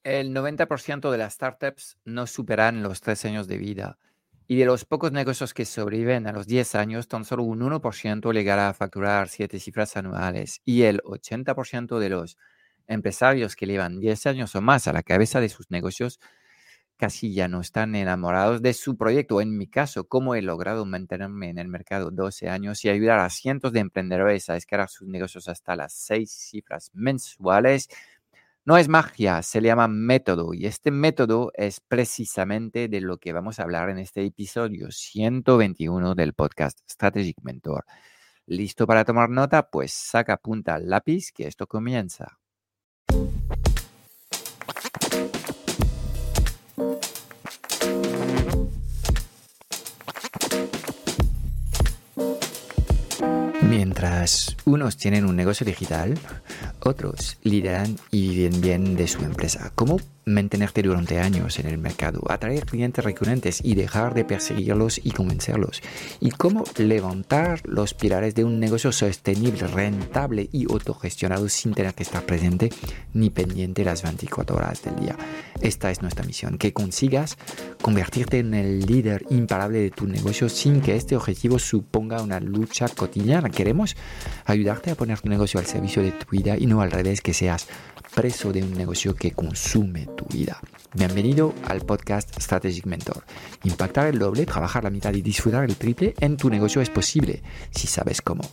El 90% de las startups no superan los 3 años de vida. Y de los pocos negocios que sobreviven a los 10 años, tan solo un 1% llegará a facturar 7 cifras anuales. Y el 80% de los empresarios que llevan 10 años o más a la cabeza de sus negocios casi ya no están enamorados de su proyecto. En mi caso, cómo he logrado mantenerme en el mercado 12 años y ayudar a cientos de emprendedores a escalar sus negocios hasta las 6 cifras mensuales. No es magia, se le llama método y este método es precisamente de lo que vamos a hablar en este episodio 121 del podcast Strategic Mentor. ¿Listo para tomar nota? Pues saca punta al lápiz que esto comienza. Mientras unos tienen un negocio digital, otros lideran y viven bien de su empresa. ¿Cómo mantenerte durante años en el mercado, atraer clientes recurrentes y dejar de perseguirlos y convencerlos? ¿Y cómo levantar los pilares de un negocio sostenible, rentable y autogestionado sin tener que estar presente ni pendiente las 24 horas del día? Esta es nuestra misión, que consigas convertirte en el líder imparable de tu negocio sin que este objetivo suponga una lucha cotidiana. Queremos ayudarte a poner tu negocio al servicio de tu vida y no al revés, que seas preso de un negocio que consume tu vida. Bienvenido al podcast Strategic Mentor. Impactar el doble, trabajar la mitad y disfrutar el triple en tu negocio es posible si sabes cómo.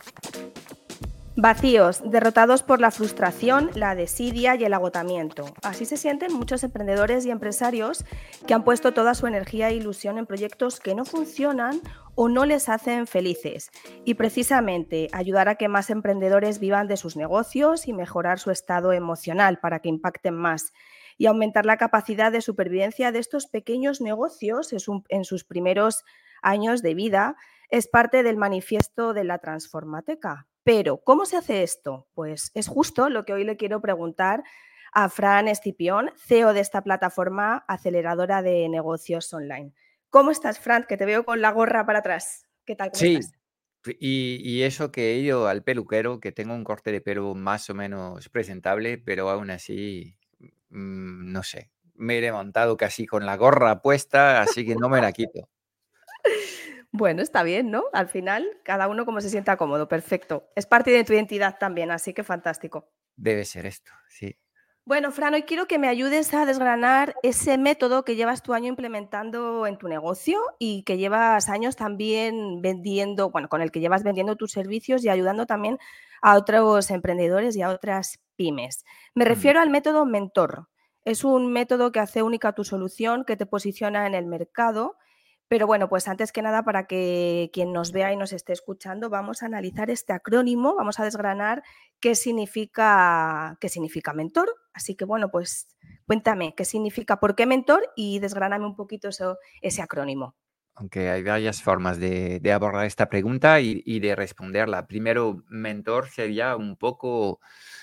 Vacíos, derrotados por la frustración, la desidia y el agotamiento. Así se sienten muchos emprendedores y empresarios que han puesto toda su energía e ilusión en proyectos que no funcionan o no les hacen felices. Y precisamente ayudar a que más emprendedores vivan de sus negocios y mejorar su estado emocional para que impacten más. Y aumentar la capacidad de supervivencia de estos pequeños negocios en sus primeros años de vida es parte del manifiesto de la Transformateca. Pero, ¿cómo se hace esto? Pues es justo lo que hoy le quiero preguntar a Fran Escipión, CEO de esta plataforma aceleradora de negocios online. ¿Cómo estás, Fran? Que te veo con la gorra para atrás. ¿Qué tal? ¿Cómo Sí, estás? y eso que he ido al peluquero, que tengo un corte de pelo más o menos presentable, pero aún así, no sé, me he levantado casi con la gorra puesta, así que no me la quito. Bueno, está bien, ¿no? Al final, cada uno como se sienta cómodo. Perfecto. Es parte de tu identidad también, así que fantástico. Debe ser esto, sí. Bueno, Fran, hoy quiero que me ayudes a desgranar ese método que llevas tu año implementando en tu negocio y que llevas años también vendiendo, bueno, con el que llevas vendiendo tus servicios y ayudando también a otros emprendedores y a otras pymes. Me Mm. refiero al método Mentor. Es un método que hace única tu solución, que te posiciona en el mercado. Pero bueno, pues antes que nada, para que quien nos vea y nos esté escuchando, vamos a analizar este acrónimo, vamos a desgranar qué significa mentor. Así que bueno, pues cuéntame qué significa, por qué mentor y desgráname un poquito ese acrónimo. Aunque hay varias formas de abordar esta pregunta y de responderla. Primero, mentor sería un poco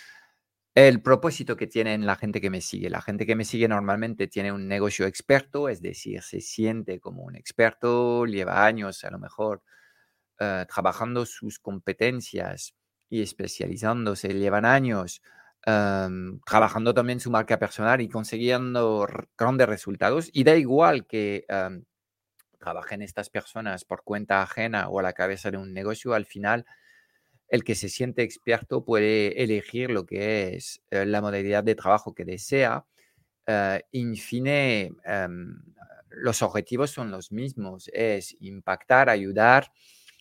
el propósito que tienen la gente que me sigue. La gente que me sigue normalmente tiene un negocio experto, es decir, se siente como un experto, lleva años a lo mejor trabajando sus competencias y especializándose, llevan años trabajando también su marca personal y consiguiendo grandes resultados. Y da igual que trabajen estas personas por cuenta ajena o a la cabeza de un negocio, al final el que se siente experto puede elegir lo que es la modalidad de trabajo que desea. In fine, los objetivos son los mismos, es impactar, ayudar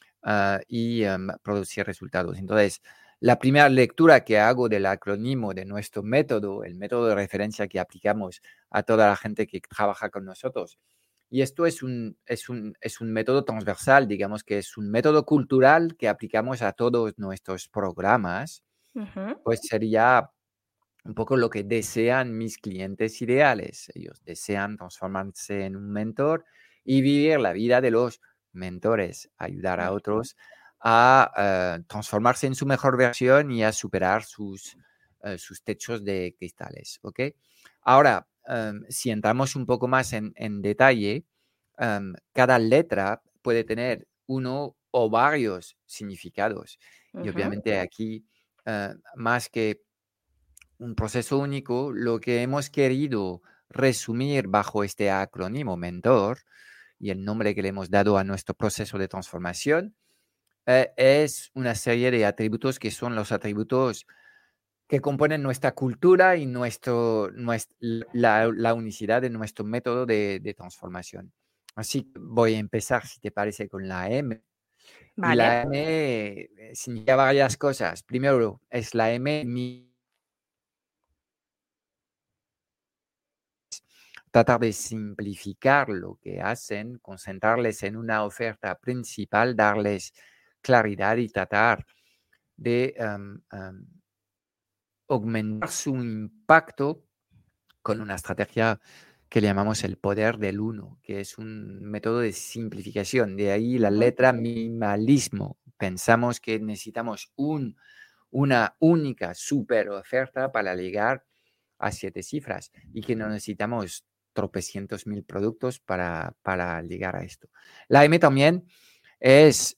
y producir resultados. Entonces, la primera lectura que hago del acrónimo de nuestro método, el método de referencia que aplicamos a toda la gente que trabaja con nosotros, y esto es un método transversal, digamos que es un método cultural que aplicamos a todos nuestros programas, Ujú. pues sería un poco lo que desean mis clientes ideales. Ellos desean transformarse en un mentor y vivir la vida de los mentores, ayudar a otros a transformarse en su mejor versión y a superar sus techos de cristales. ¿Ok? Ahora, si entramos un poco más en detalle, cada letra puede tener uno o varios significados. Y Ujú. obviamente aquí, más que un proceso único, lo que hemos querido resumir bajo este acrónimo Mentor y el nombre que le hemos dado a nuestro proceso de transformación, es una serie de atributos que son los atributos que componen nuestra cultura y la unicidad de nuestro método de transformación. Así que voy a empezar, si te parece, con la M. Y la Vale. M significa varias cosas. Primero, es la M, tratar de simplificar lo que hacen, concentrarles en una oferta principal, darles claridad y tratar de aumentar su impacto con una estrategia que le llamamos el poder del uno, que es un método de simplificación. De ahí la Ujú. letra minimalismo. Pensamos que necesitamos una única super oferta para llegar a 7 cifras y que no necesitamos tropecientos mil productos para llegar a esto. La M también es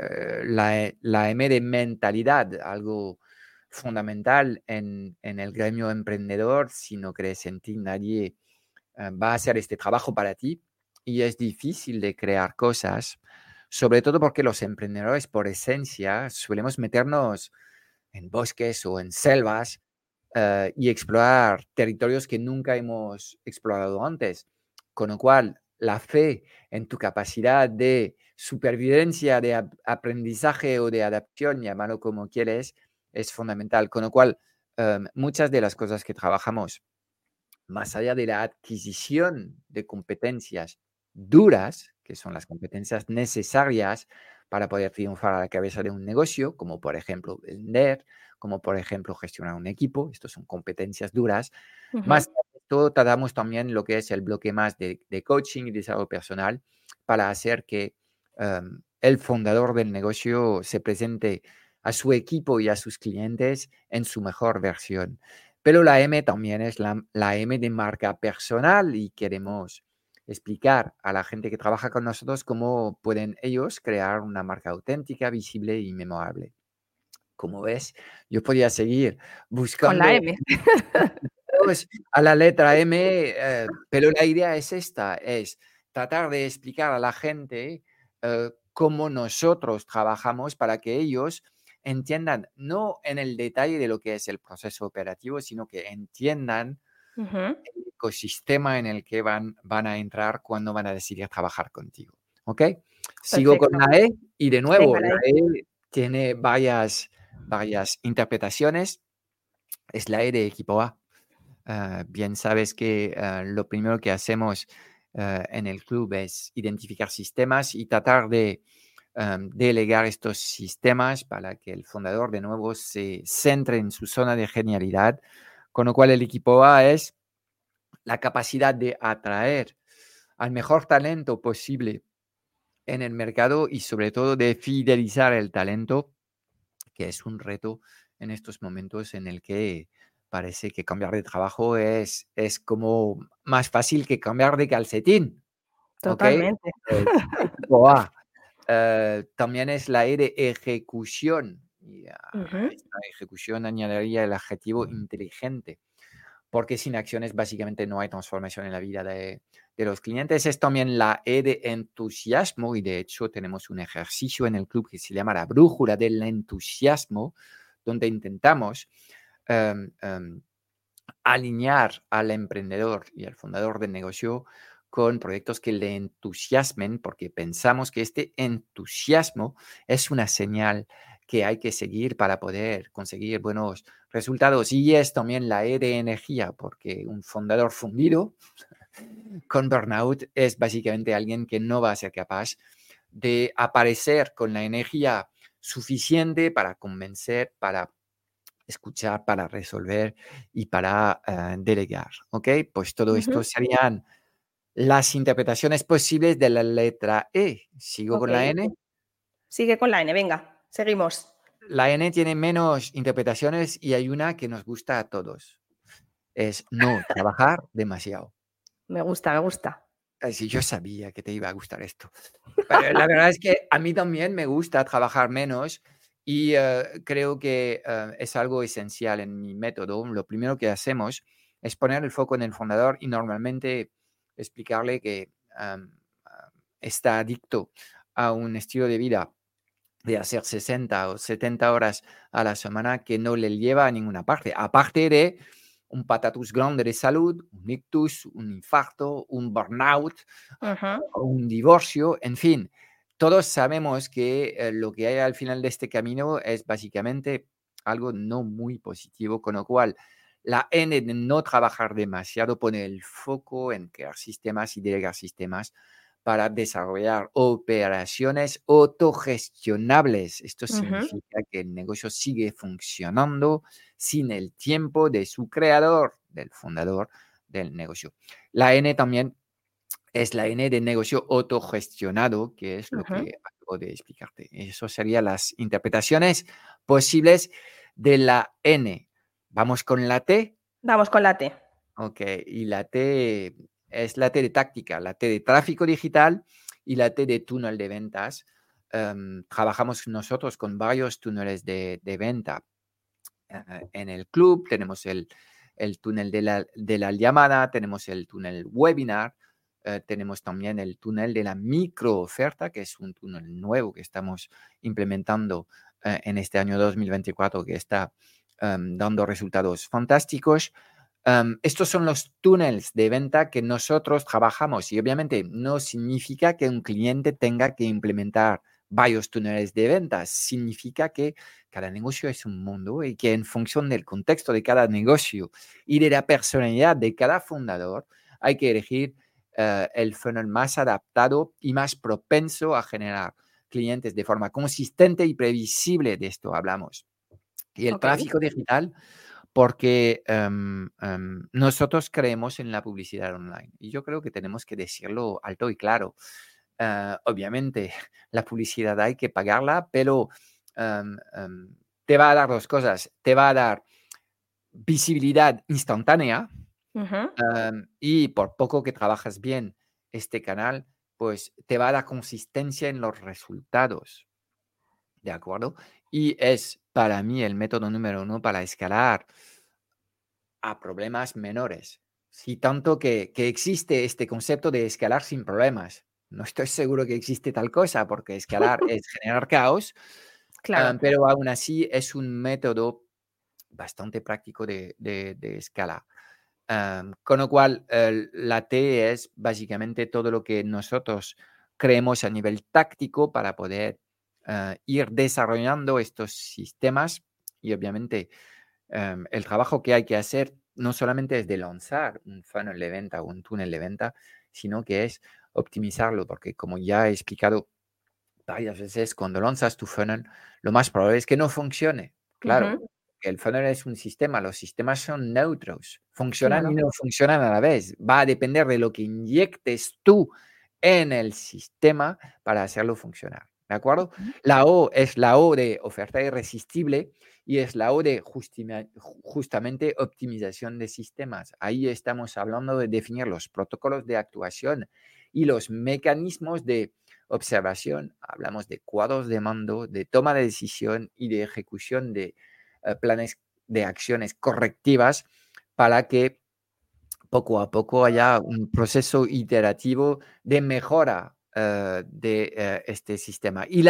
la M de mentalidad, algo fundamental en el gremio emprendedor. Si no crees en ti, nadie va a hacer este trabajo para ti y es difícil de crear cosas, sobre todo porque los emprendedores por esencia solemos meternos en bosques o en selvas y explorar territorios que nunca hemos explorado antes. Con lo cual, la fe en tu capacidad de supervivencia, de aprendizaje o de adaptación, llámalo como quieres, es fundamental. Con lo cual, muchas de las cosas que trabajamos, más allá de la adquisición de competencias duras, que son las competencias necesarias para poder triunfar a la cabeza de un negocio, como por ejemplo vender, como por ejemplo gestionar un equipo, estos son competencias duras. Ujú. Más allá de esto, tratamos también lo que es el bloque más de coaching y desarrollo personal para hacer que el fundador del negocio se presente a su equipo y a sus clientes en su mejor versión. Pero la M también es la M de marca personal y queremos explicar a la gente que trabaja con nosotros cómo pueden ellos crear una marca auténtica, visible y memorable. Como ves, yo podía seguir Con la buscando M. a la letra M, pero la idea es esta, es tratar de explicar a la gente cómo nosotros trabajamos para que ellos entiendan, no en el detalle de lo que es el proceso operativo, sino que entiendan Ujú. el ecosistema en el que van a entrar cuando van a decidir trabajar contigo. ¿Ok? Sigo con Perfecto. la E y de nuevo, Venga, la E tiene varias interpretaciones. Es la E de equipo A. Bien sabes que lo primero que hacemos en el club es identificar sistemas y tratar de delegar estos sistemas para que el fundador de nuevo se centre en su zona de genialidad, con lo cual el equipo A es la capacidad de atraer al mejor talento posible en el mercado y sobre todo de fidelizar el talento, que es un reto en estos momentos en el que parece que cambiar de trabajo es como más fácil que cambiar de calcetín, ¿ok? Totalmente. Equipo A. También es la E de ejecución. Y a Ujú. esta ejecución añadiría el adjetivo inteligente, porque sin acciones básicamente no hay transformación en la vida de los clientes. Es también la E de entusiasmo y de hecho tenemos un ejercicio en el club que se llama la brújula del entusiasmo, donde intentamos em, em, alinear al emprendedor y al fundador del negocio con proyectos que le entusiasmen, porque pensamos que este entusiasmo es una señal que hay que seguir para poder conseguir buenos resultados. Y es también la E de energía, porque un fundador fundido con burnout es básicamente alguien que no va a ser capaz de aparecer con la energía suficiente para convencer, para escuchar, para resolver y para delegar. ¿Ok? Pues todo esto Ujú. serían las interpretaciones posibles de la letra E. Sigo con la Ok. N. Sigue con la N, venga, seguimos. La N tiene menos interpretaciones y hay una que nos gusta a todos. Es no trabajar demasiado. Me gusta, me gusta. Sí, yo sabía que te iba a gustar esto. Pero la verdad es que a mí también me gusta trabajar menos Y creo que es algo esencial en mi método. Lo primero que hacemos es poner el foco en el fundador y normalmente explicarle que está adicto a un estilo de vida de hacer 60 o 70 horas a la semana que no le lleva a ninguna parte, aparte de un patatus grande de salud, un ictus, un infarto, un burnout, Ujú. un divorcio, en fin. Todos sabemos que lo que hay al final de este camino es básicamente algo no muy positivo, con lo cual la N de no trabajar demasiado pone el foco en crear sistemas y delegar sistemas para desarrollar operaciones autogestionables. Esto Ujú. significa que el negocio sigue funcionando sin el tiempo de su creador, del fundador del negocio. La N también es la N de negocio autogestionado, que es lo Ujú. que acabo de explicarte. Eso serían las interpretaciones posibles de la N. Vamos con la T. Vamos con la T. Ok, y la T es la T de táctica, la T de tráfico digital y la T de túnel de ventas. Trabajamos nosotros con varios túneles de venta. En el club tenemos el túnel de la llamada, tenemos el túnel webinar, tenemos también el túnel de la microoferta, que es un túnel nuevo que estamos implementando en este año 2024, que está dando resultados fantásticos. Estos son los túneles de venta que nosotros trabajamos y obviamente no significa que un cliente tenga que implementar varios túneles de ventas. Significa que cada negocio es un mundo y que en función del contexto de cada negocio y de la personalidad de cada fundador, hay que elegir el funnel más adaptado y más propenso a generar clientes de forma consistente y previsible. De esto hablamos. Y el Ok. tráfico digital porque nosotros creemos en la publicidad online y yo creo que tenemos que decirlo alto y claro. Obviamente, la publicidad hay que pagarla, pero te va a dar dos cosas. Te va a dar visibilidad instantánea Ujú. y por poco que trabajas bien este canal, pues te va a dar consistencia en los resultados. ¿De acuerdo? Y es para mí el método número uno para escalar a problemas menores. Sí, tanto que existe este concepto de escalar sin problemas. No estoy seguro que existe tal cosa, porque escalar es generar caos, Claro. pero aún así es un método bastante práctico de escala. Con lo cual, la T es básicamente todo lo que nosotros creemos a nivel táctico para poder ir desarrollando estos sistemas y obviamente el trabajo que hay que hacer no solamente es de lanzar un funnel de venta o un túnel de venta, sino que es optimizarlo, porque como ya he explicado varias veces, cuando lanzas tu funnel, lo más probable es que no funcione. Claro, Ujú. que el funnel es un sistema, los sistemas son neutros, funcionan y Claro. no funcionan a la vez. Va a depender de lo que inyectes tú en el sistema para hacerlo funcionar. ¿De acuerdo? Ujú. La O es la O de oferta irresistible y es la O de justamente optimización de sistemas. Ahí estamos hablando de definir los protocolos de actuación y los mecanismos de observación. Hablamos de cuadros de mando, de toma de decisión y de ejecución de planes de acciones correctivas para que poco a poco haya un proceso iterativo de mejora de este sistema. Y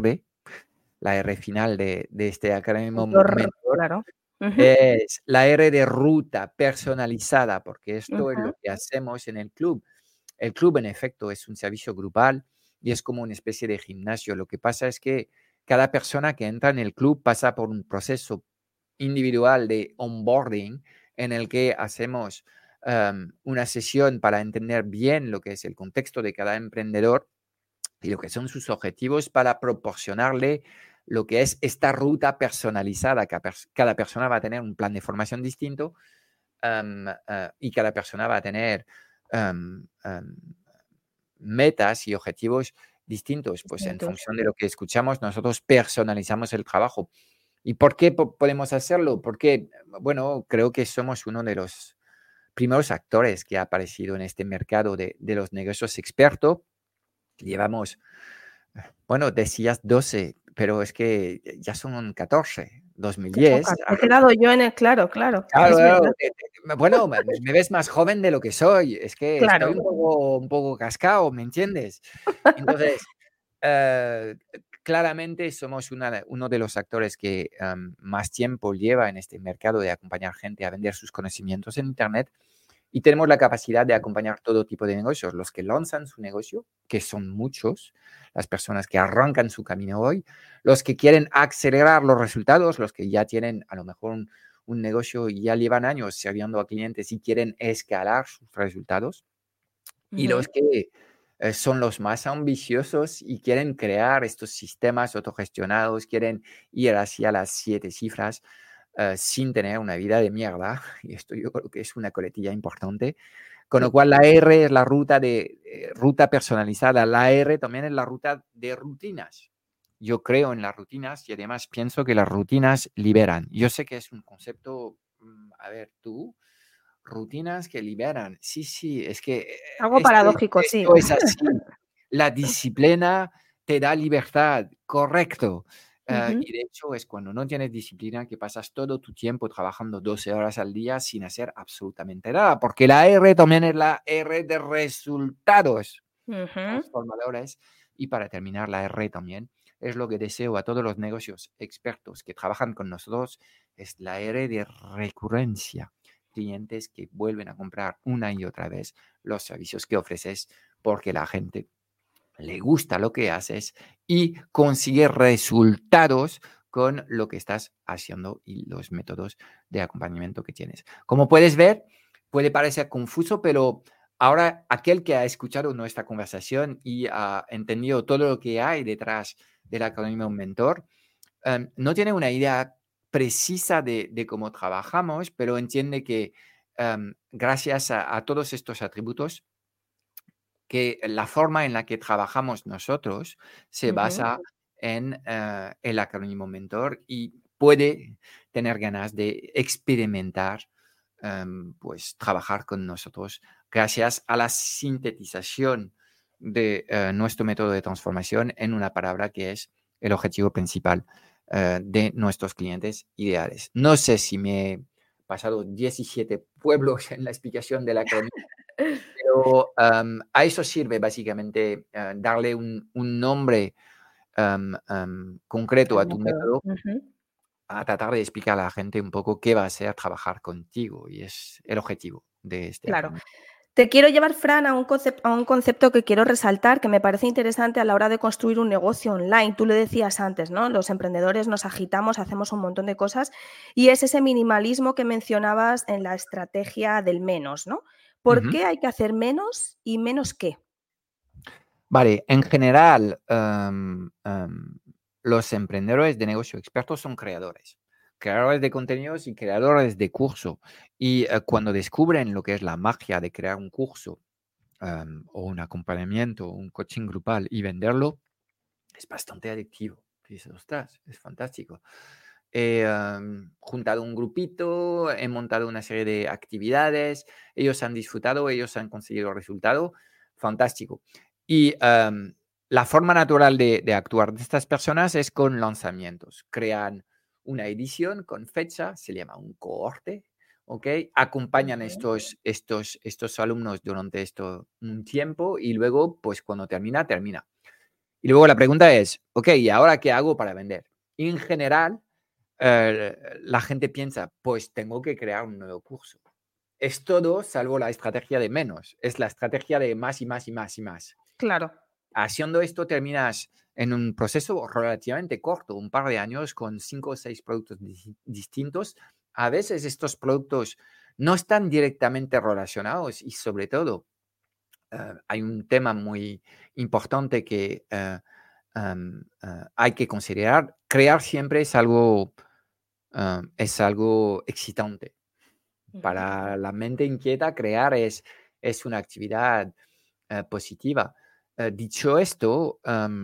la R final de este acrónimo Motor, mentor, claro. Ujú. es la R de ruta personalizada, porque esto es Ujú. lo que hacemos en el club. El club, en efecto, es un servicio grupal y es como una especie de gimnasio. Lo que pasa es que cada persona que entra en el club pasa por un proceso individual de onboarding en el que hacemos una sesión para entender bien lo que es el contexto de cada emprendedor y lo que son sus objetivos para proporcionarle lo que es esta ruta personalizada. Cada persona va a tener un plan de formación distinto y cada persona va a tener um, um, metas y objetivos distintos. Pues en Distintos. función de lo que escuchamos, nosotros personalizamos el trabajo. ¿Y por qué podemos hacerlo? Porque, bueno, creo que somos uno de los primeros actores que ha aparecido en este mercado de los negocios expertos. Llevamos, bueno, decías pero es que ya son 14, Ya son 2010. 14. He quedado yo en el claro, claro, Claro, es verdad. claro. Bueno, me ves más joven de lo que soy. Es que estoy Claro. un poco cascado, ¿me entiendes? Entonces, eh, claramente somos uno de los actores que más tiempo lleva en este mercado de acompañar gente a vender sus conocimientos en Internet. Y tenemos la capacidad de acompañar todo tipo de negocios, los que lanzan su negocio, que son muchos, las personas que arrancan su camino hoy, los que quieren acelerar los resultados, los que ya tienen a lo mejor un negocio y ya llevan años sirviendo a clientes y quieren escalar sus resultados, y los Ujú. que son los más ambiciosos y quieren crear estos sistemas autogestionados, quieren ir hacia las 7 cifras sin tener una vida de mierda. Y esto yo creo que es una coletilla importante. Con lo Sí. cual la R es la ruta ruta personalizada. La R también es la ruta de rutinas. Yo creo en las rutinas y además pienso que las rutinas liberan. Yo sé que es un concepto, a ver, tú, rutinas que liberan. Sí, sí, es que Algo paradójico, sí. esto es así. La disciplina te da libertad, correcto. Ujú. Y de hecho es cuando no tienes disciplina que pasas todo tu tiempo trabajando 12 horas al día sin hacer absolutamente nada, porque la R también es la R de resultados Ujú. transformadores. Y para terminar, la R también es lo que deseo a todos los negocios expertos que trabajan con nosotros, es la R de recurrencia. Clientes que vuelven a comprar una y otra vez los servicios que ofreces porque la gente le gusta lo que haces y consigue resultados con lo que estás haciendo y los métodos de acompañamiento que tienes. Como puedes ver, puede parecer confuso, pero ahora aquel que ha escuchado nuestra conversación y ha entendido todo lo que hay detrás del acrónimo Mentor, no tiene una idea precisa de cómo trabajamos, pero entiende que gracias a todos estos atributos, que la forma en la que trabajamos nosotros se Ujú. basa en el acrónimo Mentor y puede tener ganas de experimentar, pues trabajar con nosotros gracias a la sintetización de nuestro método de transformación en una palabra que es el objetivo principal de nuestros clientes ideales. No sé si me he pasado 17 pueblos en la explicación del acrónimo, pero a eso sirve básicamente darle un nombre concreto Al a tu método. método, Ujú. a tratar de explicar a la gente un poco qué va a ser trabajar contigo y es el objetivo de este Claro. acrónimo. Te quiero llevar, Fran, a un concepto que quiero resaltar, que me parece interesante a la hora de construir un negocio online. Tú lo decías antes, ¿no? Los emprendedores nos agitamos, hacemos un montón de cosas y es ese minimalismo que mencionabas en la estrategia del menos, ¿no? ¿Por Ujú. qué hay que hacer menos y menos qué? Vale, en general, los emprendedores de negocio expertos son creadores de contenidos y creadores de curso. Y cuando descubren lo que es la magia de crear un curso o un acompañamiento, un coaching grupal y venderlo, es bastante adictivo. Dices, ostras, es fantástico. He juntado un grupito, he montado una serie de actividades, ellos han disfrutado, ellos han conseguido resultado, fantástico. Y la forma natural de actuar de estas personas es con lanzamientos. Crean una edición con fecha, se llama un cohorte, ¿ok? Acompañan Ujú. estos alumnos durante un tiempo y luego, pues cuando termina, termina. Y luego la pregunta es, ok, ¿y ahora qué hago para vender? Y en general, la gente piensa, pues tengo que crear un nuevo curso. Es todo salvo la estrategia de menos. Es la estrategia de más y más y más y más. Claro. Haciendo esto terminas en un proceso relativamente corto, un par de años con 5 o 6 productos distintos. A veces estos productos no están directamente relacionados y sobre todo hay un tema muy importante que hay que considerar. Crear siempre es algo excitante. Ujú. Para la mente inquieta, crear es una actividad positiva. Dicho esto,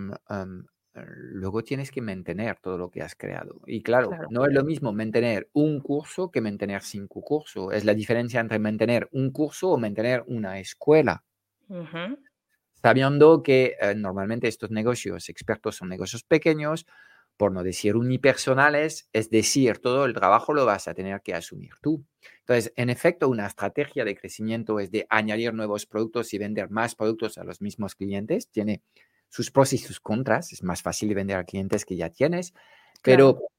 luego tienes que mantener todo lo que has creado. Y claro, Claro. no es lo mismo mantener un curso que mantener 5 cursos. Es la diferencia entre mantener un curso o mantener una escuela. Ujú. Sabiendo que normalmente estos negocios expertos son negocios pequeños, por no decir unipersonales, es decir, todo el trabajo lo vas a tener que asumir tú. Entonces, en efecto, una estrategia de crecimiento es de añadir nuevos productos y vender más productos a los mismos clientes. Tiene sus pros y sus contras. Es más fácil de vender a clientes que ya tienes, Claro, pero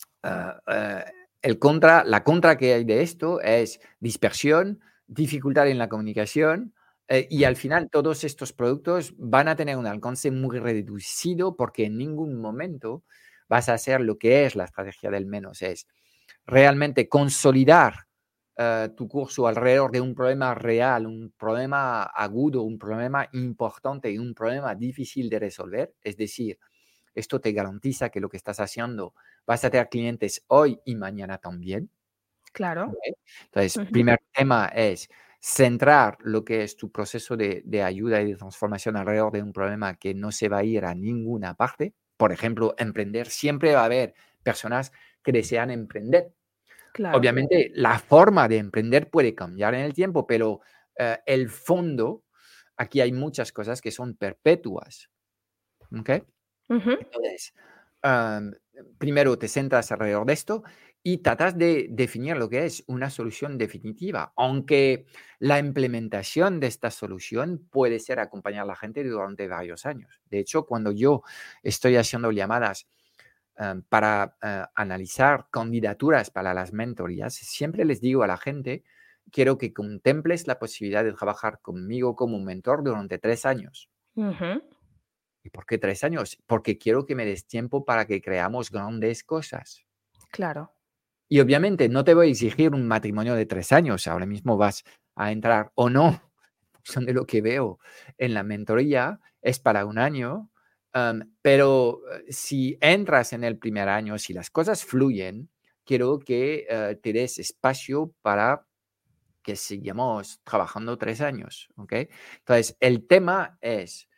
la contra que hay de esto es dispersión, dificultad en la comunicación y al final todos estos productos van a tener un alcance muy reducido porque en ningún momento vas a hacer lo que es la estrategia del menos, es realmente consolidar tu curso alrededor de un problema real, un problema agudo, un problema importante y un problema difícil de resolver. Es decir, esto te garantiza que lo que estás haciendo vas a tener clientes hoy y mañana también. claro. ¿Ok? Entonces, Ujú. primer tema es centrar lo que es tu proceso de ayuda y de transformación alrededor de un problema que no se va a ir a ninguna parte. Por ejemplo, emprender. Siempre va a haber personas que desean emprender. Claro. Obviamente, la forma de emprender puede cambiar en el tiempo, pero el fondo, aquí hay muchas cosas que son perpetuas. ¿Ok? Ujú. Entonces, am, primero te centras alrededor de esto y tratas de definir lo que es una solución definitiva, aunque la implementación de esta solución puede ser acompañar a la gente durante varios años. De hecho, cuando yo estoy haciendo llamadas para analizar candidaturas para las mentorías, siempre les digo a la gente, quiero que contemples la posibilidad de trabajar conmigo como mentor durante 3 años. Ujú. ¿Y por qué 3 años? Porque quiero que me des tiempo para que creamos grandes cosas. Claro. Y obviamente no te voy a exigir un matrimonio de 3 años. Ahora mismo vas a entrar o no, en función de lo que veo en la mentoría, es para un año. Pero si entras en el primer año, si las cosas fluyen, quiero que te des espacio para que sigamos trabajando 3 años. ¿Ok? Entonces, el tema es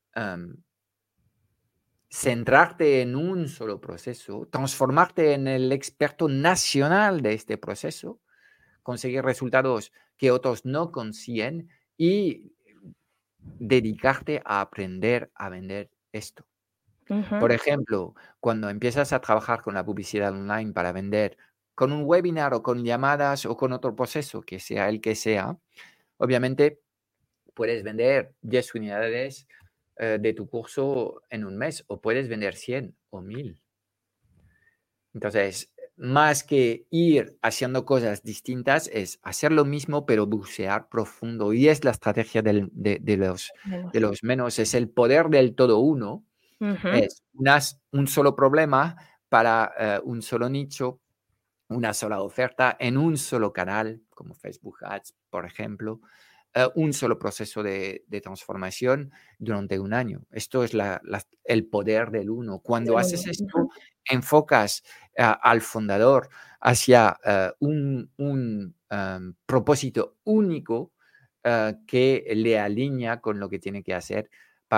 centrarte en un solo proceso, transformarte en el experto nacional de este proceso, conseguir resultados que otros no consiguen y dedicarte a aprender a vender esto. Ujú. Por ejemplo, cuando empiezas a trabajar con la publicidad online para vender con un webinar o con llamadas o con otro proceso, que sea el que sea, obviamente puedes vender 10 unidades de tu curso en un mes o puedes vender 100 o 1000. Entonces, más que ir haciendo cosas distintas, es hacer lo mismo, pero bucear profundo. Y es la estrategia de Menos. los menos, es el poder del todo uno. Ujú. Es un solo problema para un solo nicho, una sola oferta en un solo canal, como Facebook Ads, por ejemplo, un solo proceso de transformación durante un año. Esto es el poder del uno. Cuando Del uno. haces esto, Ujú. enfocas al fundador hacia propósito único que le alinea con lo que tiene que hacer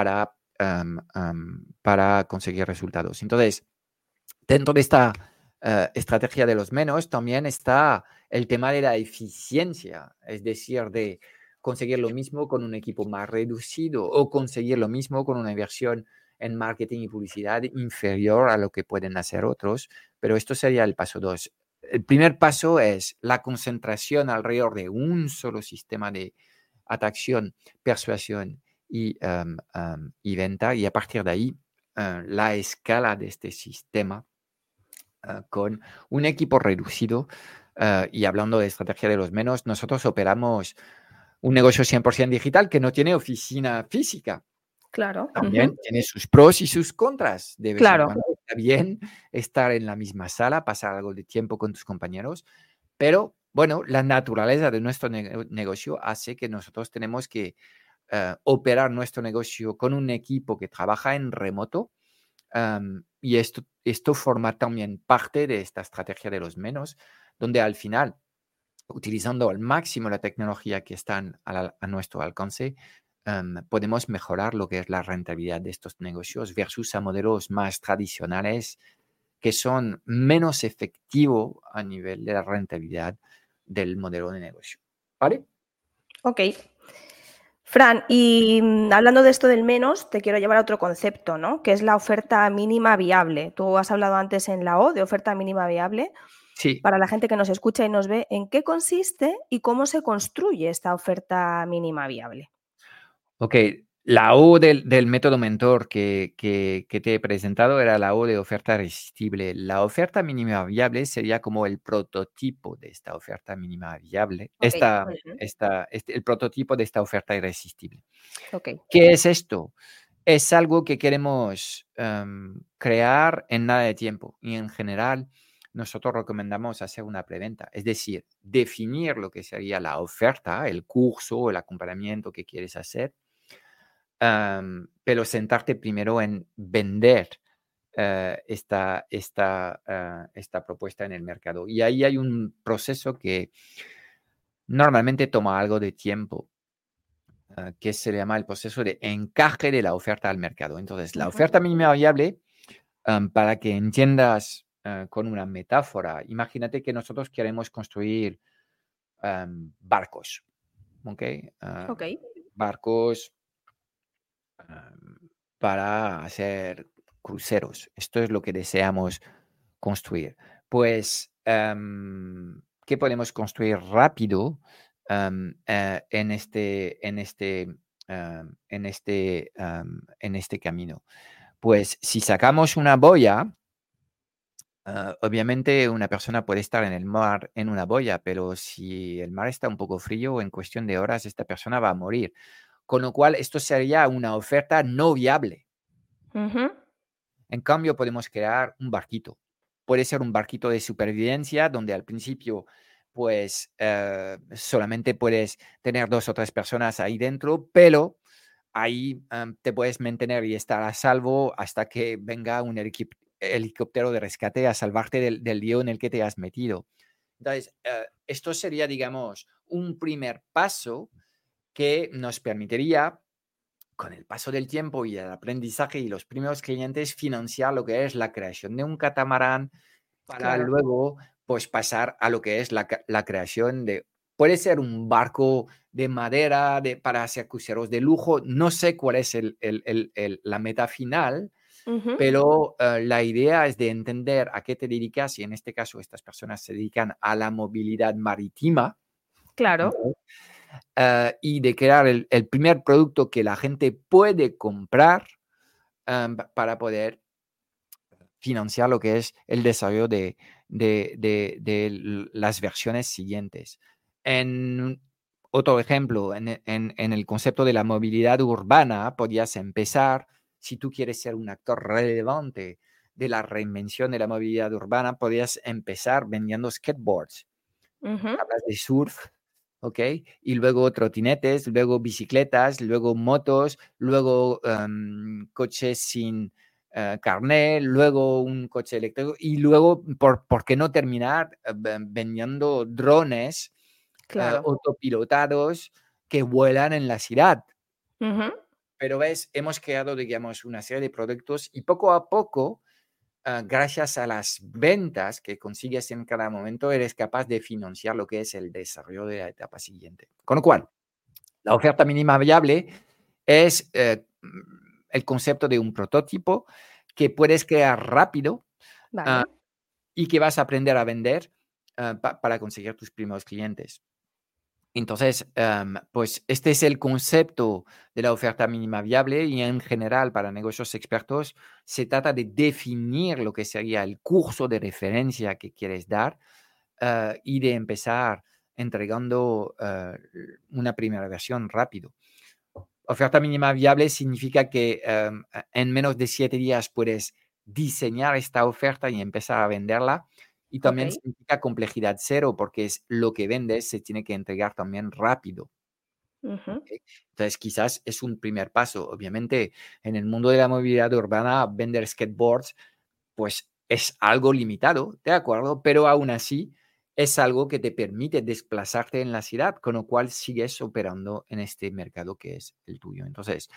para conseguir resultados. Entonces, dentro de esta estrategia de los menos también está el tema de la eficiencia, es decir, de conseguir lo mismo con un equipo más reducido o conseguir lo mismo con una inversión en marketing y publicidad inferior a lo que pueden hacer otros, pero esto sería el paso 2. El primer paso es la concentración alrededor de un solo sistema de atracción, persuasión y venta, y a partir de ahí la escala de este sistema con un equipo reducido. Y hablando de estrategia de los menos, nosotros operamos un negocio 100% digital que no tiene oficina física. Claro. Ujú. También tiene sus pros y sus contras. De vez en Claro. cuando está bien estar en la misma sala, pasar algo de tiempo con tus compañeros, pero bueno, la naturaleza de nuestro negocio hace que nosotros tenemos que operar nuestro negocio con un equipo que trabaja en remoto. Y esto forma también parte de esta estrategia de los menos, donde al final, utilizando al máximo la tecnología que está a nuestro alcance, podemos mejorar lo que es la rentabilidad de estos negocios versus a modelos más tradicionales que son menos efectivos a nivel de la rentabilidad del modelo de negocio. ¿Vale? Ok. Fran, y hablando de esto del menos, te quiero llevar a otro concepto, ¿no? Que es la oferta mínima viable. Tú has hablado antes en la O de oferta mínima viable. Sí, Para la gente que nos escucha y nos ve, ¿en qué consiste y cómo se construye esta oferta mínima viable? ok. La O del método mentor que te he presentado era la O de oferta irresistible. La oferta mínima viable sería como el prototipo de esta oferta mínima viable, Ok. Ujú. el prototipo de esta oferta irresistible. Ok. ¿Qué es esto? Es algo que queremos crear en nada de tiempo y en general nosotros recomendamos hacer una preventa, es decir, definir lo que sería la oferta, el curso, el acompañamiento que quieres hacer, pero sentarte primero en vender esta propuesta en el mercado. Y ahí hay un proceso que normalmente toma algo de tiempo, que se llama el proceso de encaje de la oferta al mercado. Entonces, la Ujú. oferta mínima viable, para que entiendas con una metáfora, imagínate que nosotros queremos construir barcos, ¿ok? Ok. Barcos para hacer cruceros. Esto es lo que deseamos construir. Pues, ¿qué podemos construir rápido en este camino? Pues si sacamos una boya, obviamente una persona puede estar en el mar en una boya, pero si el mar está un poco frío, en cuestión de horas esta persona va a morir. Con lo cual, esto sería una oferta no viable. Ujú. En cambio, podemos crear un barquito. Puede ser un barquito de supervivencia donde al principio, pues, solamente puedes tener 2 o 3 personas ahí dentro, pero ahí te puedes mantener y estar a salvo hasta que venga un helicóptero de rescate a salvarte del lío en el que te has metido. Entonces, esto sería, digamos, un primer paso que nos permitiría, con el paso del tiempo y el aprendizaje y los primeros clientes, financiar lo que es la creación de un catamarán para Claro. luego, pues, pasar a lo que es la creación de, puede ser un barco de madera para hacer cruceros de lujo, no sé cuál es la meta final, Ujú. pero la idea es de entender a qué te dedicas y en este caso estas personas se dedican a la movilidad marítima, Claro. ¿vale? Y de crear el primer producto que la gente puede comprar para poder financiar lo que es el desarrollo de las versiones siguientes. En otro ejemplo, en el concepto de la movilidad urbana, podrías empezar, si tú quieres ser un actor relevante de la reinvención de la movilidad urbana, podrías empezar vendiendo skateboards, Ujú. tablas de surf, ¿ok? Y luego trotinetes, luego bicicletas, luego motos, luego coches sin carné, luego un coche eléctrico y luego, ¿por qué no terminar vendiendo drones Claro. autopilotados que vuelan en la ciudad? Ujú. Pero ves, hemos creado, digamos, una serie de productos y poco a poco, gracias a las ventas que consigues en cada momento, eres capaz de financiar lo que es el desarrollo de la etapa siguiente. Con lo cual, la oferta mínima viable es el concepto de un prototipo que puedes crear rápido ah, Vale. y que vas a aprender a vender para conseguir tus primeros clientes. Entonces, pues este es el concepto de la oferta mínima viable y en general para negocios expertos se trata de definir lo que sería el curso de referencia que quieres dar y de empezar entregando una primera versión rápido. Oferta mínima viable significa que en menos de 7 días puedes diseñar esta oferta y empezar a venderla. Y Ok. también significa complejidad cero, porque es lo que vendes se tiene que entregar también rápido. Ujú. ¿Ok? Entonces, quizás es un primer paso. Obviamente, en el mundo de la movilidad urbana, vender skateboards pues es algo limitado, ¿de acuerdo? Pero aún así es algo que te permite desplazarte en la ciudad, con lo cual sigues operando en este mercado que es el tuyo. Entonces,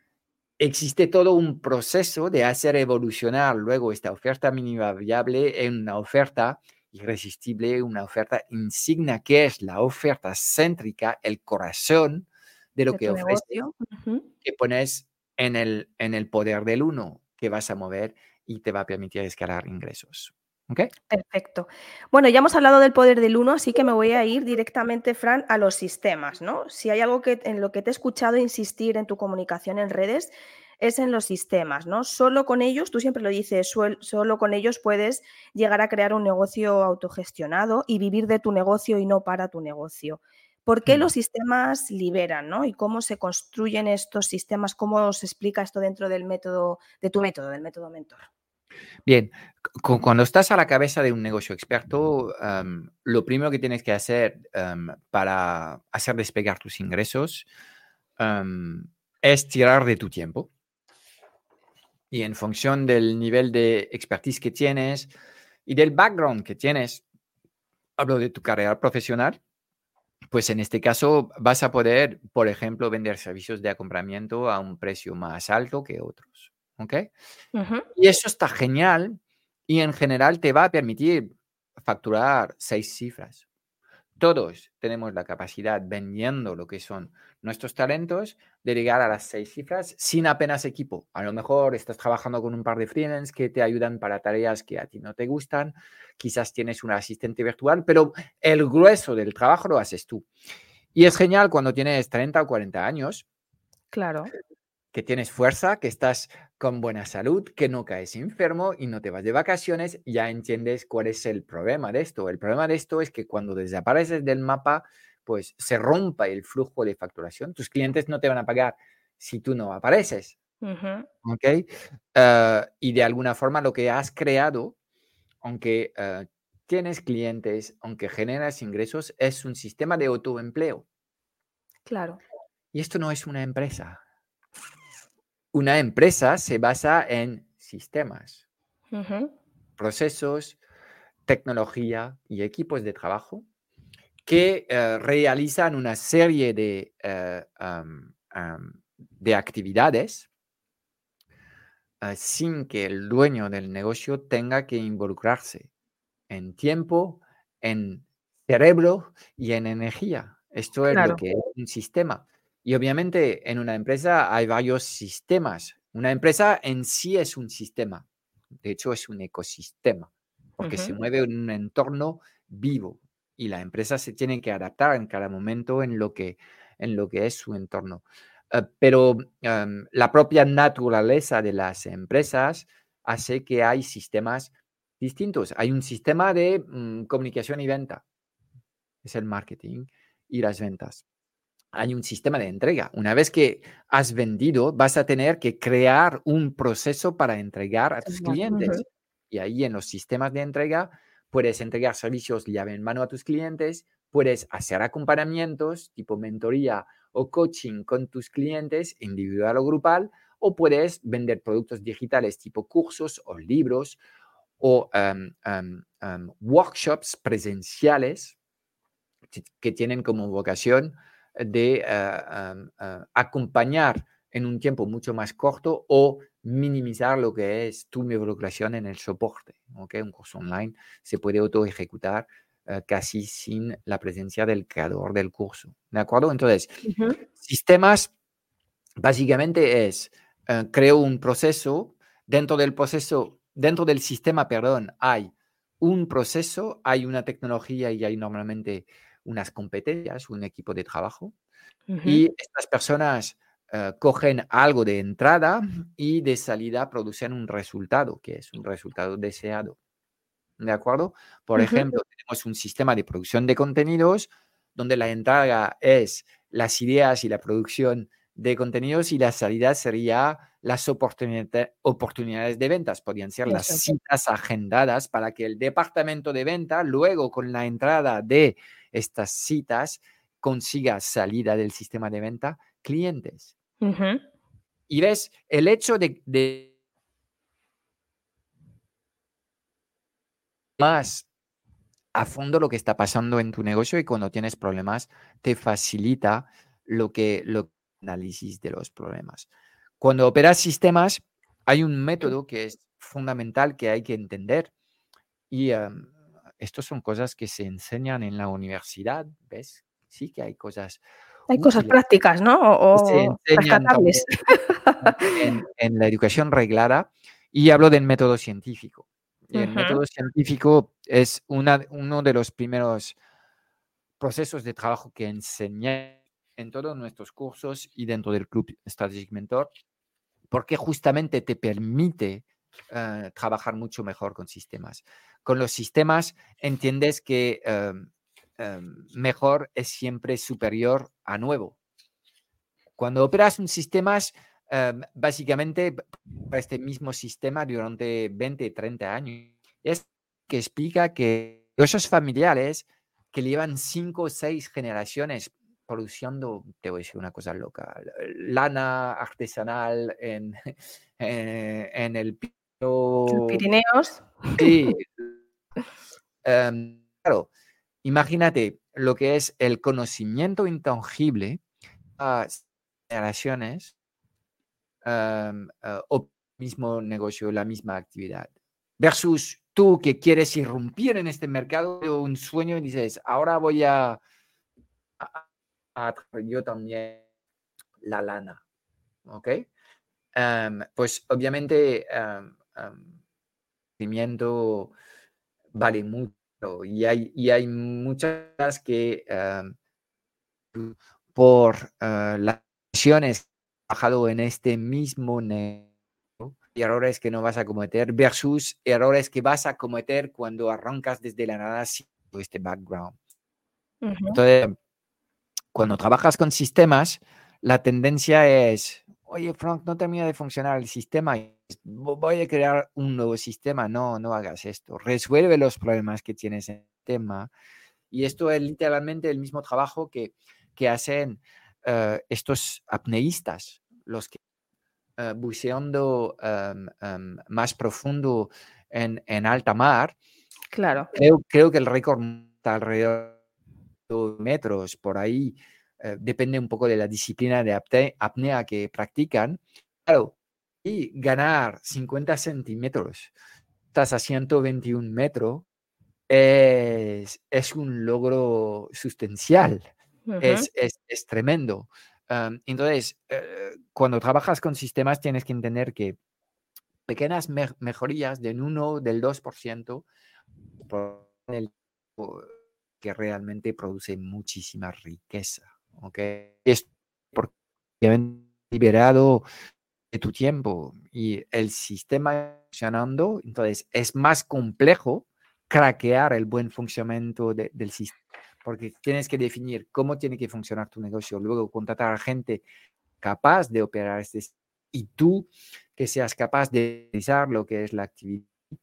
existe todo un proceso de hacer evolucionar luego esta oferta mínima viable en una oferta irresistible, una oferta insignia, que es la oferta céntrica, el corazón de lo de que tu ofreces, negocio. Ujú. que pones en el poder del uno que vas a mover y te va a permitir escalar ingresos. ¿Ok? Perfecto. Bueno, ya hemos hablado del poder del uno, así que me voy a ir directamente, Fran, a los sistemas, ¿no? Si hay algo que en lo que te he escuchado insistir en tu comunicación en redes, es en los sistemas, ¿no? Solo con ellos, tú siempre lo dices, solo con ellos puedes llegar a crear un negocio autogestionado y vivir de tu negocio y no para tu negocio. ¿Por qué Mm. los sistemas liberan, ¿no? ¿Y cómo se construyen estos sistemas? ¿Cómo se explica esto dentro del método, de tu método, del método Mentor? Bien, cuando estás a la cabeza de un negocio experto, lo primero que tienes que hacer para hacer despegar tus ingresos am, es tirar de tu tiempo. Y en función del nivel de expertise que tienes y del background que tienes, hablo de tu carrera profesional, pues en este caso vas a poder, por ejemplo, vender servicios de acompañamiento a un precio más alto que otros. ¿Ok? Ujú. Y eso está genial y en general te va a permitir facturar 6 cifras. Todos tenemos la capacidad, vendiendo lo que son nuestros talentos, de llegar a las 6 cifras sin apenas equipo. A lo mejor estás trabajando con un par de freelance que te ayudan para tareas que a ti no te gustan. Quizás tienes un asistente virtual, pero el grueso del trabajo lo haces tú. Y es genial cuando tienes 30 o 40 años, Claro. que tienes fuerza, que estás con buena salud, que no caes enfermo y no te vas de vacaciones, ya entiendes cuál es el problema de esto. El problema de esto es que cuando desapareces del mapa, pues se rompa el flujo de facturación. Tus clientes no te van a pagar si tú no apareces, Ujú. ¿ok? Y de alguna forma lo que has creado, aunque tienes clientes, aunque generas ingresos, es un sistema de autoempleo. Claro. Y esto no es una empresa. Una empresa se basa en sistemas, Ujú. procesos, tecnología y equipos de trabajo que realizan una serie de actividades sin que el dueño del negocio tenga que involucrarse en tiempo, en cerebro y en energía. Esto es lo Claro. que es un sistema. Y obviamente en una empresa hay varios sistemas. Una empresa en sí es un sistema. De hecho, es un ecosistema, porque se Ujú. mueve en un entorno vivo y la empresa se tiene que adaptar en cada momento en lo que es su entorno. Pero la propia naturaleza de las empresas hace que hay sistemas distintos. Hay un sistema de comunicación y venta, es el marketing y las ventas. Hay un sistema de entrega. Una vez que has vendido, vas a tener que crear un proceso para entregar a tus Ujú. clientes. Y ahí en los sistemas de entrega puedes entregar servicios llave en mano a tus clientes, puedes hacer acompañamientos tipo mentoría o coaching con tus clientes, individual o grupal, o puedes vender productos digitales tipo cursos o libros o workshops presenciales que tienen como vocación de acompañar en un tiempo mucho más corto o minimizar lo que es tu involucración en el soporte. ¿Okay? Un curso online se puede auto ejecutar casi sin la presencia del creador del curso. ¿De acuerdo? Entonces, Ujú. sistemas básicamente es, creo un proceso, dentro del sistema, perdón, hay un proceso, hay una tecnología y hay normalmente unas competencias, un equipo de trabajo, Ujú. y estas personas cogen algo de entrada y de salida producen un resultado, que es un resultado deseado. ¿De acuerdo? Por Ujú. ejemplo, tenemos un sistema de producción de contenidos donde la entrada es las ideas y la producción de contenidos y la salida sería las oportunidades de ventas. Podrían ser las Eso es. citas agendadas para que el departamento de venta, luego con la entrada de estas citas, consiga salida del sistema de venta clientes. Ujú. Y ves, el hecho de más a fondo lo que está pasando en tu negocio y cuando tienes problemas te facilita lo análisis de los problemas. Cuando operas sistemas, hay un método que es fundamental que hay que entender y estos son cosas que se enseñan en la universidad, ¿ves? Sí que hay cosas Hay cosas útiles prácticas, ¿no? que se O enseñan rescatables. también en la educación reglada, y hablo del método científico. Y el Ujú. método científico es uno de los primeros procesos de trabajo que enseñé en todos nuestros cursos y dentro del Club Strategic Mentor, porque justamente te permite trabajar mucho mejor con sistemas. Con los sistemas entiendes que mejor es siempre superior a nuevo. Cuando operas un sistema, básicamente para este mismo sistema durante 20, 30 años, es que explica que esos familiares que llevan 5 o 6 generaciones produciendo, te voy a decir una cosa loca, lana artesanal en el Los Pino. Pirineos. Sí, claro, imagínate lo que es el conocimiento intangible a generaciones o mismo negocio, la misma actividad. Versus tú que quieres irrumpir en este mercado de un sueño y dices, ahora voy a yo también la lana, ¿ok? Pues obviamente conocimiento vale mucho y hay muchas que por las acciones que he trabajado en este mismo negocio y errores que no vas a cometer versus errores que vas a cometer cuando arrancas desde la nada sin este background. Ujú. Entonces, cuando trabajas con sistemas, la tendencia es, oye, Frank, no termina de funcionar el sistema, voy a crear un nuevo sistema. No, no hagas esto. Resuelve los problemas que tienes en el sistema. Y esto es literalmente el mismo trabajo que hacen estos apneístas, los que buceando más profundo en alta mar. Claro. Creo que el récord está alrededor de 2 metros, por ahí. Depende un poco de la disciplina de apnea que practican. Claro, y ganar 50 centímetros, estás a 121 metros, es un logro sustancial, Ujú. es tremendo. Entonces, cuando trabajas con sistemas tienes que entender que pequeñas mejorías del 1, del 2%, por el que realmente produce muchísima riqueza, ¿ok? Es porque han liberado de tu tiempo y el sistema funcionando, entonces es más complejo craquear el buen funcionamiento del sistema, porque tienes que definir cómo tiene que funcionar tu negocio, luego contratar a gente capaz de operar y tú que seas capaz de realizar lo que es la actividad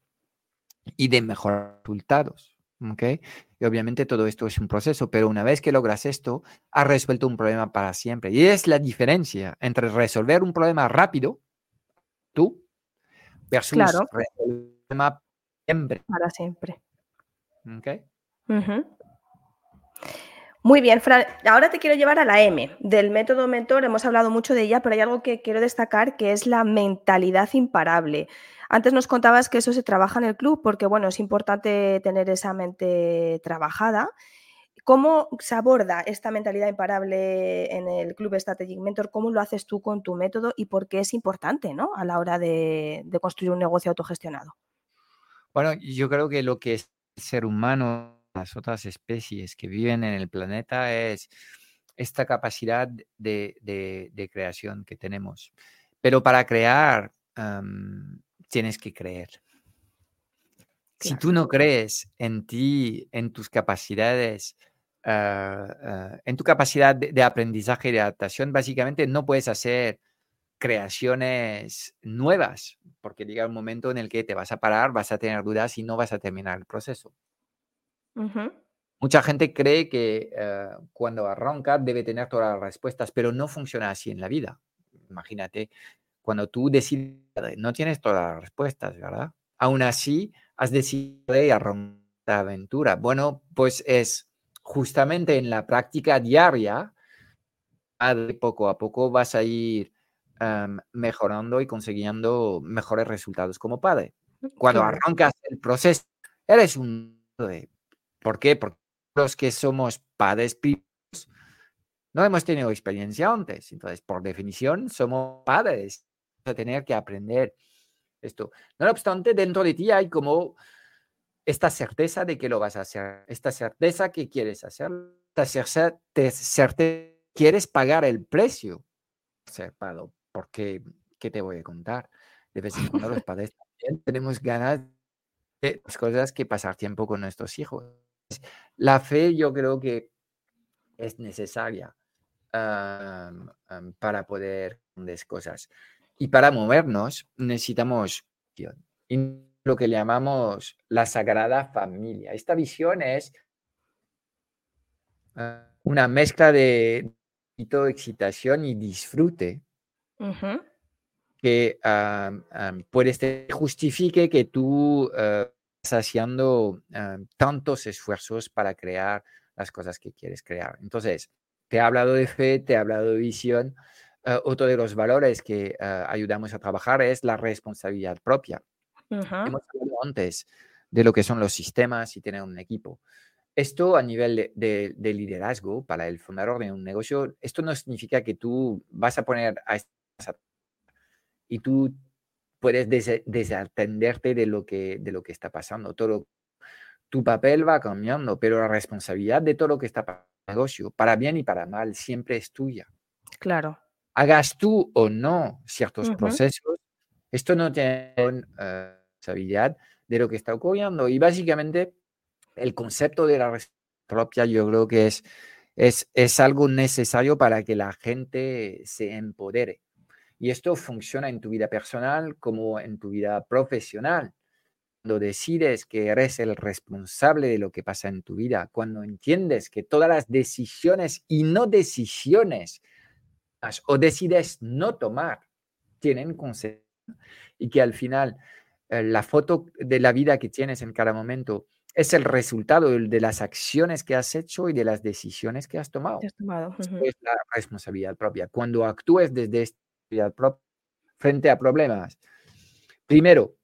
y de mejorar resultados. ¿Ok? Y obviamente todo esto es un proceso, pero una vez que logras esto, has resuelto un problema para siempre. Y es la diferencia entre resolver un problema rápido, tú, versus Claro, resolver un problema siempre. para siempre. ¿Ok? Ujú. Muy bien, Fran. Ahora te quiero llevar a la M. Del método mentor hemos hablado mucho de ella, pero hay algo que quiero destacar que es la mentalidad imparable. Antes nos contabas que eso se trabaja en el club porque, bueno, es importante tener esa mente trabajada. ¿Cómo se aborda esta mentalidad imparable en el Club Strategic Mentor? ¿Cómo lo haces tú con tu método y por qué es importante, ¿no? A la hora de construir un negocio autogestionado? Bueno, yo creo que lo que es el ser humano, las otras especies que viven en el planeta, es esta capacidad de creación que tenemos. Pero para crear, tienes que creer. Si Claro. tú no crees en ti, en tus capacidades, en tu capacidad de aprendizaje y de adaptación, básicamente no puedes hacer creaciones nuevas, porque llega un momento en el que te vas a parar, vas a tener dudas y no vas a terminar el proceso. Ujú. Mucha gente cree que cuando arranca debe tener todas las respuestas, pero no funciona así en la vida. Imagínate, cuando tú decides, no tienes todas las respuestas, ¿verdad? Aún así, has decidido arrancar la aventura. Bueno, pues es justamente en la práctica diaria, poco a poco vas a ir mejorando y consiguiendo mejores resultados como padre. Cuando Claro. arrancas el proceso, eres un... ¿Por qué? Porque los que somos padres no hemos tenido experiencia antes. Entonces, por definición, somos padres a tener que aprender esto. No obstante, dentro de ti hay como esta certeza de que lo vas a hacer, esta certeza que quieres hacer, esta certeza quieres pagar el precio de ser padre, porque, ¿qué te voy a contar? De vez en cuando los padres también tenemos ganas de las cosas que pasar tiempo con nuestros hijos. La fe yo creo que es necesaria para poder hacer cosas. Y para movernos necesitamos visión. Y lo que llamamos la Sagrada Familia. Esta visión es una mezcla de excitación y disfrute que justifique que tú estás haciendo tantos esfuerzos para crear las cosas que quieres crear. Entonces, te he hablado de fe, te he hablado de visión. Otro de los valores que ayudamos a trabajar es la responsabilidad propia. Hemos hablado antes de lo que son los sistemas y tener un equipo. Esto a nivel de liderazgo para el fundador de un negocio, esto no significa que tú vas a poner y tú puedes desatenderte de lo que está pasando. Tu papel va cambiando, pero la responsabilidad de todo lo que está pasando en el negocio, para bien y para mal, siempre es tuya. Claro. Hagas tú o no ciertos procesos, esto no tiene responsabilidad de lo que está ocurriendo. Y básicamente el concepto de la responsabilidad propia yo creo que es algo necesario para que la gente se empodere. Y esto funciona en tu vida personal como en tu vida profesional. Cuando decides que eres el responsable de lo que pasa en tu vida, cuando entiendes que todas las decisiones y no decisiones o decides no tomar tienen consecuencias y que al final la foto de la vida que tienes en cada momento es el resultado de las acciones que has hecho y de las decisiones que has tomado. Esto es la responsabilidad propia. Cuando actúes desde esta responsabilidad propia frente a problemas, primero,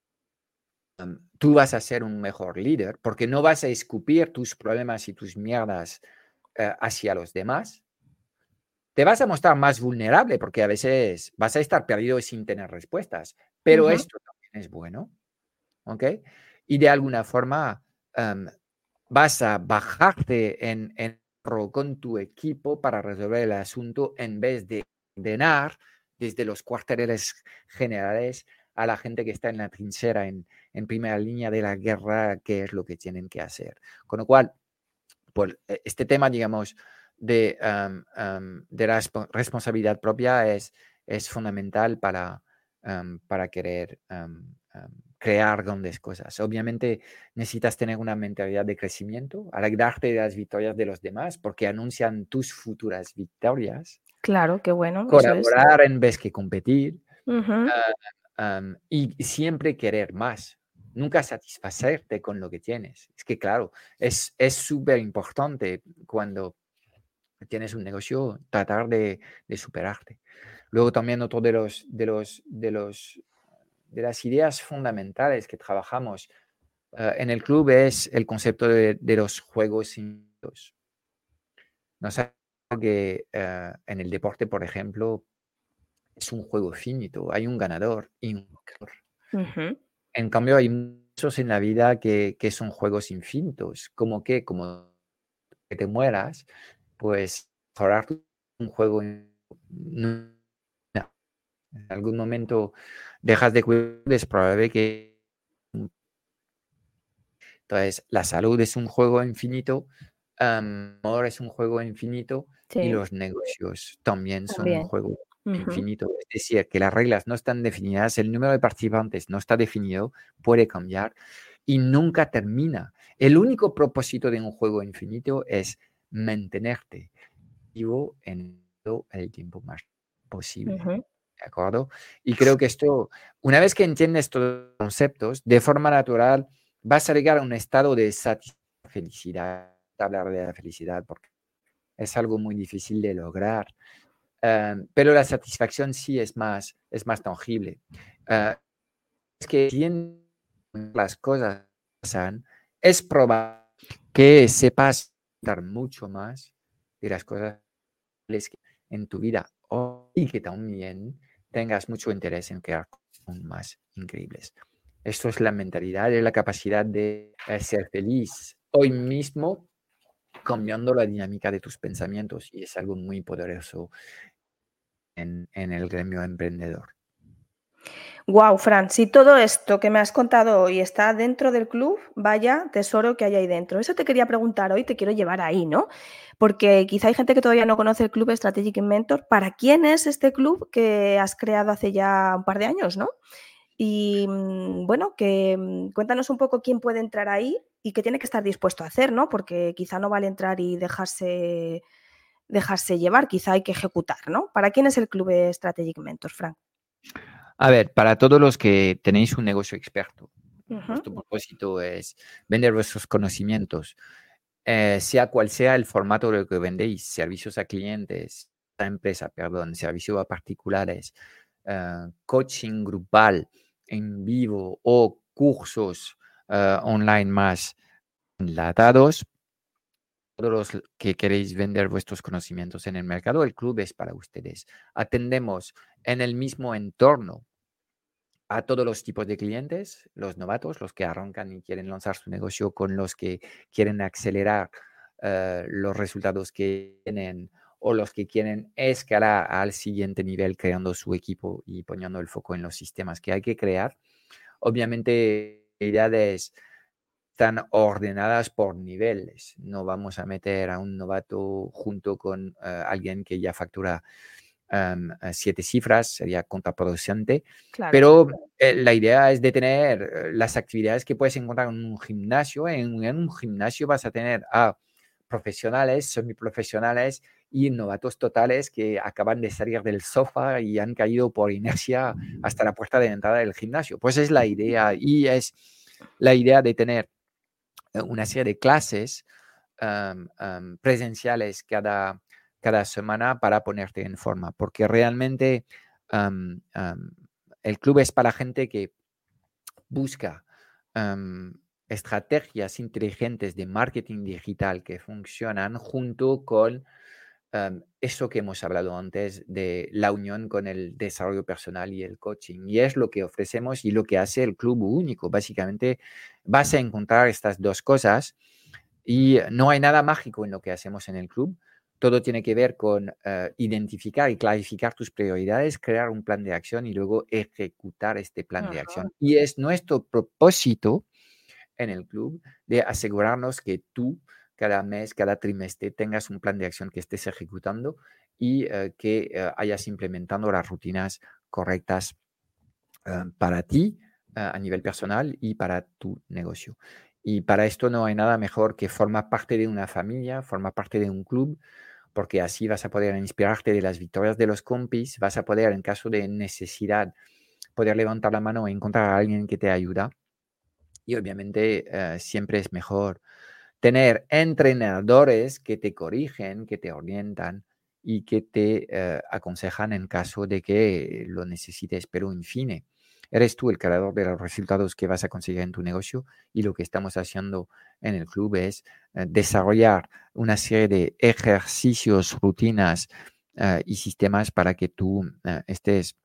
tú vas a ser un mejor líder porque no vas a escupir tus problemas y tus mierdas hacia los demás. Te vas a mostrar más vulnerable porque a veces vas a estar perdido sin tener respuestas, pero esto también es bueno, ¿ok? Y de alguna forma vas a bajarte en con tu equipo para resolver el asunto en vez de ordenar desde los cuarteles generales a la gente que está en la trinchera, en primera línea de la guerra, qué es lo que tienen que hacer. Con lo cual, pues, este tema, digamos, de la responsabilidad propia es fundamental para querer crear grandes cosas. Obviamente necesitas tener una mentalidad de crecimiento, alegrarte de las victorias de los demás porque anuncian tus futuras victorias. Claro, qué bueno, eso es. Colaborar en vez que competir y siempre querer más. Nunca satisfacerte con lo que tienes. Es que, claro, es súper importante cuando tienes un negocio tratar de superarte. Luego también otro de las ideas fundamentales que trabajamos en el club es el concepto de los juegos infinitos. No sé que en el deporte, por ejemplo, es un juego finito, hay un ganador y un perdedor. En cambio, hay muchos en la vida que son juegos infinitos, como que te mueras, pues mejorar un juego no. En algún momento dejas de cuidar, es probable que. Entonces, la salud es un juego infinito, amor es un juego infinito y los negocios también son un juego infinito. Es decir, que las reglas no están definidas, el número de participantes no está definido, puede cambiar y nunca termina. El único propósito de un juego infinito es mantenerte vivo en todo el tiempo más posible. ¿De acuerdo? Y creo que esto, una vez que entiendes estos conceptos, de forma natural vas a llegar a un estado de felicidad. Hablar de la felicidad porque es algo muy difícil de lograr. Pero la satisfacción sí es más tangible. Es que si las cosas pasan, es probable que sepas dar mucho más de las cosas en tu vida y que también tengas mucho interés en crear aún más increíbles. Esto es la mentalidad y la capacidad de ser feliz hoy mismo, cambiando la dinámica de tus pensamientos, y es algo muy poderoso en el gremio emprendedor. Wow, Fran, si todo esto que me has contado hoy está dentro del club, vaya tesoro que hay ahí dentro. Eso te quería preguntar hoy, te quiero llevar ahí, ¿no? Porque quizá hay gente que todavía no conoce el club Strategic Mentor. ¿Para quién es este club que has creado hace ya un par de años, no? Y bueno, cuéntanos un poco quién puede entrar ahí y qué tiene que estar dispuesto a hacer, ¿no? Porque quizá no vale entrar y dejarse llevar, quizá hay que ejecutar, ¿no? ¿Para quién es el club Strategic Mentor, Frank? A ver, para todos los que tenéis un negocio experto, vuestro Ujú. propósito es vender vuestros conocimientos, sea cual sea el formato de lo que vendéis, servicios a clientes, a empresa, perdón, servicios a particulares, coaching grupal en vivo o cursos online más enlatados. Todos los que queréis vender vuestros conocimientos en el mercado, el club es para ustedes. Atendemos en el mismo entorno a todos los tipos de clientes, los novatos, los que arrancan y quieren lanzar su negocio, con los que quieren acelerar los resultados que tienen, o los que quieren escalar al siguiente nivel creando su equipo y poniendo el foco en los sistemas que hay que crear. Obviamente, unidades están ordenadas por niveles. No vamos a meter a un novato junto con alguien que ya factura 7 cifras, sería contraproducente. Claro. Pero la idea es de tener las actividades que puedes encontrar en un gimnasio. En un gimnasio vas a tener a profesionales, semiprofesionales y novatos totales que acaban de salir del sofá y han caído por inercia hasta la puerta de entrada del gimnasio. Pues es la idea, y es la idea de tener una serie de clases presenciales cada semana para ponerte en forma, porque realmente el club es para gente que busca estrategias inteligentes de marketing digital que funcionan junto con eso que hemos hablado antes de la unión con el desarrollo personal y el coaching. Y es lo que ofrecemos y lo que hace el club único. Básicamente vas a encontrar estas dos cosas y no hay nada mágico en lo que hacemos en el club. Todo tiene que ver con identificar y clarificar tus prioridades, crear un plan de acción y luego ejecutar este plan de Ajá. acción. Y es nuestro propósito en el club de asegurarnos que tú cada mes, cada trimestre tengas un plan de acción que estés ejecutando y que hayas implementando las rutinas correctas para ti a nivel personal y para tu negocio. Y para esto no hay nada mejor que formar parte de una familia, formar parte de un club, porque así vas a poder inspirarte de las victorias de los compis, vas a poder, en caso de necesidad, poder levantar la mano e encontrar a alguien que te ayuda. Y obviamente siempre es mejor tener entrenadores que te corrigen, que te orientan y que te aconsejan en caso de que lo necesites. Pero en fin, eres tú el creador de los resultados que vas a conseguir en tu negocio, y lo que estamos haciendo en el club es desarrollar una serie de ejercicios, rutinas y sistemas para que tú estés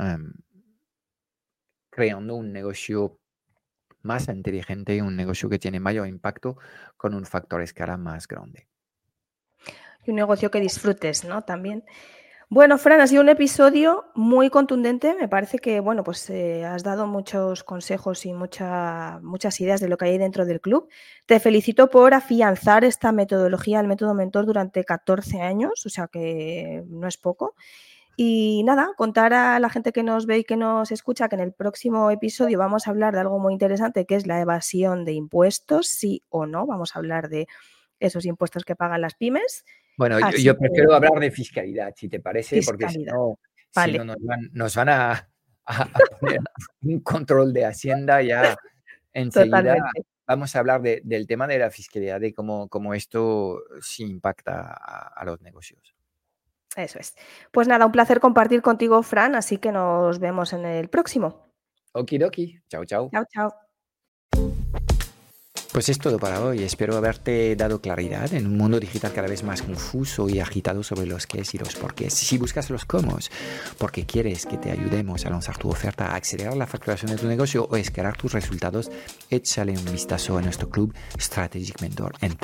creando un negocio más inteligente, un negocio que tiene mayor impacto con un factor escala más grande. Y un negocio que disfrutes, ¿no? También. Bueno, Fran, ha sido un episodio muy contundente. Me parece que, bueno, pues has dado muchos consejos y muchas ideas de lo que hay dentro del club. Te felicito por afianzar esta metodología, el método mentor, durante 14 años, o sea que no es poco. Y nada, contar a la gente que nos ve y que nos escucha que en el próximo episodio vamos a hablar de algo muy interesante, que es la evasión de impuestos, sí o no. Vamos a hablar de esos impuestos que pagan las pymes. Bueno, Así yo que prefiero hablar de fiscalidad, si te parece, porque si fiscalidad. no, Vale, nos van a poner un control de Hacienda ya enseguida. totalmente. Vamos a hablar del tema de la fiscalidad, de cómo esto sí impacta a los negocios. Eso es. Pues nada, un placer compartir contigo, Fran, así que nos vemos en el próximo. Okidoki. Chao, chao. Chao, chao. Pues es todo para hoy. Espero haberte dado claridad en un mundo digital cada vez más confuso y agitado sobre los qués y los porqués. Si buscas los cómo, porque quieres que te ayudemos a lanzar tu oferta, a acelerar la facturación de tu negocio o escalar tus resultados, échale un vistazo a nuestro club Strategic Mentor en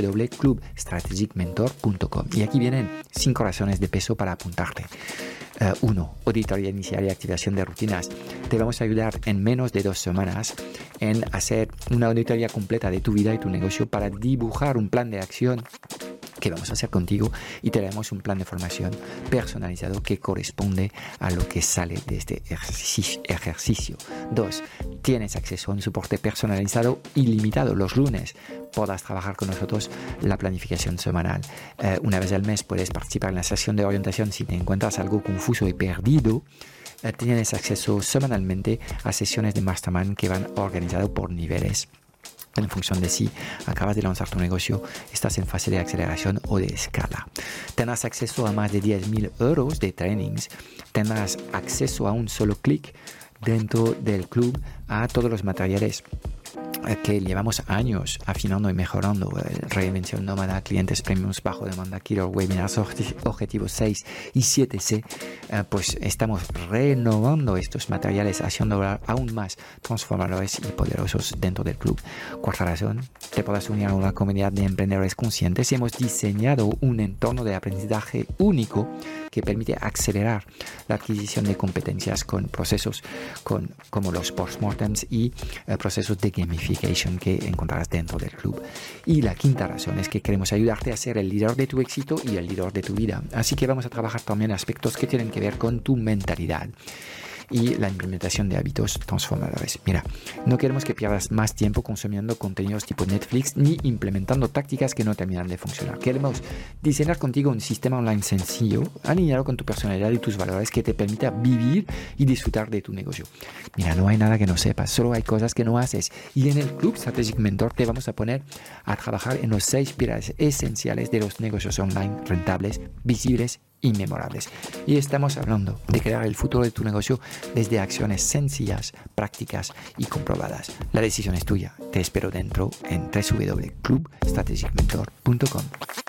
www.clubstrategicmentor.com. Y aquí vienen 5 razones de peso para apuntarte. 1. Auditoría inicial y activación de rutinas. Te vamos a ayudar en menos de 2 semanas en hacer una auditoría completa de tu vida y tu negocio para dibujar un plan de acción que vamos a hacer contigo y te daremos un plan de formación personalizado que corresponde a lo que sale de este ejercicio. 2. Tienes acceso a un soporte personalizado ilimitado los lunes. Podrás trabajar con nosotros la planificación semanal. Una vez al mes puedes participar en la sesión de orientación si te encuentras algo confuso y perdido. Tienes acceso semanalmente a sesiones de Mastermind que van organizadas por niveles. En función de si acabas de lanzar tu negocio, estás en fase de aceleración o de escala. Tendrás acceso a más de 10.000 euros de trainings. Tendrás acceso a un solo clic dentro del club a todos los materiales que llevamos años afinando y mejorando. Reinvención nómada, clientes premiums, bajo demanda, killer webinars, objetivos 6 y 7C. Pues estamos renovando estos materiales, haciéndolos aún más transformadores y poderosos dentro del club. Cuarta razón, te podrás unir a una comunidad de emprendedores conscientes y hemos diseñado un entorno de aprendizaje único que permite acelerar la adquisición de competencias con procesos como los postmortems y procesos de gamification que encontrarás dentro del club. Y la quinta razón es que queremos ayudarte a ser el líder de tu éxito y el líder de tu vida. Así que vamos a trabajar también aspectos que tienen que ver con tu mentalidad y la implementación de hábitos transformadores. Mira, no queremos que pierdas más tiempo consumiendo contenidos tipo Netflix ni implementando tácticas que no terminan de funcionar. Queremos diseñar contigo un sistema online sencillo, alineado con tu personalidad y tus valores que te permita vivir y disfrutar de tu negocio. Mira, no hay nada que no sepas, solo hay cosas que no haces. Y en el Club Strategic Mentor te vamos a poner a trabajar en los 6 pilares esenciales de los negocios online rentables, visibles y memorables. Y estamos hablando de crear el futuro de tu negocio desde acciones sencillas, prácticas y comprobadas. La decisión es tuya. Te espero dentro en www.clubstrategicmentor.com.